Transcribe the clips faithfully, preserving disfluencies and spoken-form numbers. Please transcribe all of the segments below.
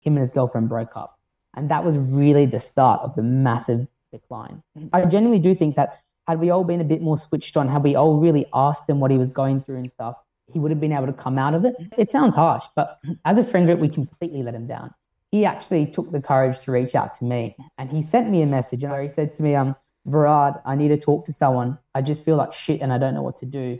him and his girlfriend broke up. And that was really the start of the massive decline. I genuinely do think that had we all been a bit more switched on, had we all really asked him what he was going through and stuff, he would have been able to come out of it. It sounds harsh, but as a friend group, we completely let him down. He actually took the courage to reach out to me, and he sent me a message where he said to me, um, Varad, I need to talk to someone. I just feel like shit and I don't know what to do.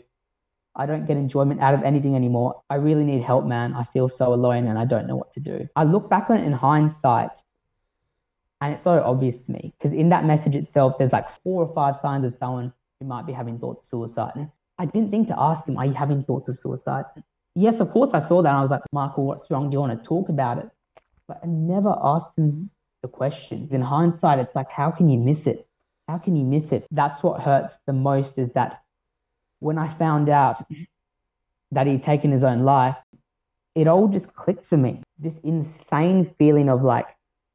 I don't get enjoyment out of anything anymore. I really need help, man. I feel so alone and I don't know what to do. I look back on it in hindsight and it's so obvious to me because in that message itself, there's like four or five signs of someone who might be having thoughts of suicide. I didn't think to ask him, are you having thoughts of suicide? Yes, of course I saw that. And I was like, Michael, what's wrong? Do you want to talk about it? But I never asked him the question. In hindsight, it's like, how can you miss it? How can you miss it? That's what hurts the most is that when I found out that he'd taken his own life, it all just clicked for me. This insane feeling of like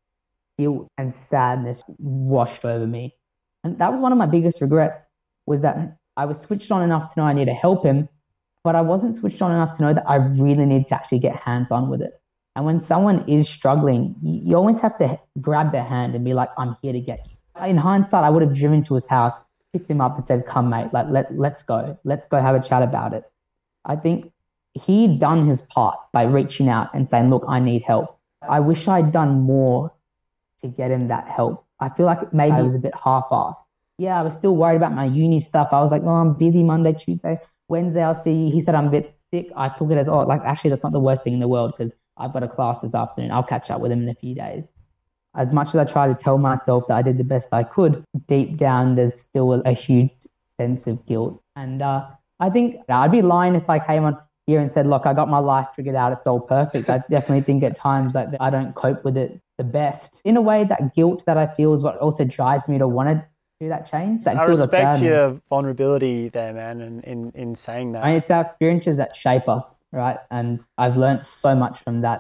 guilt and sadness washed over me. And that was one of my biggest regrets was that I was switched on enough to know I need to help him, but I wasn't switched on enough to know that I really need to actually get hands on with it. And when someone is struggling, you always have to grab their hand and be like, I'm here to get you. In hindsight, I would have driven to his house, picked him up and said, come mate, like, let, let's go. Let's go have a chat about it. I think he'd done his part by reaching out and saying, look, I need help. I wish I'd done more to get him that help. I feel like maybe I was a bit half-assed. Yeah, I was still worried about my uni stuff. I was like, oh, I'm busy Monday, Tuesday, Wednesday, I'll see you. He said I'm a bit sick. I took it as, oh, like actually that's not the worst thing in the world because I've got a class this afternoon. I'll catch up with him in a few days. As much as I try to tell myself that I did the best I could, deep down, there's still a, a huge sense of guilt. And uh, I think I'd be lying if I came on here and said, look, I got my life figured out. It's all perfect. I definitely think at times that I don't cope with it the best. In a way, that guilt that I feel is what also drives me to want to do that change. That I guilt of respect sadness. your vulnerability there, man, and in, in saying that. I mean, it's our experiences that shape us, right? And I've learned so much from that.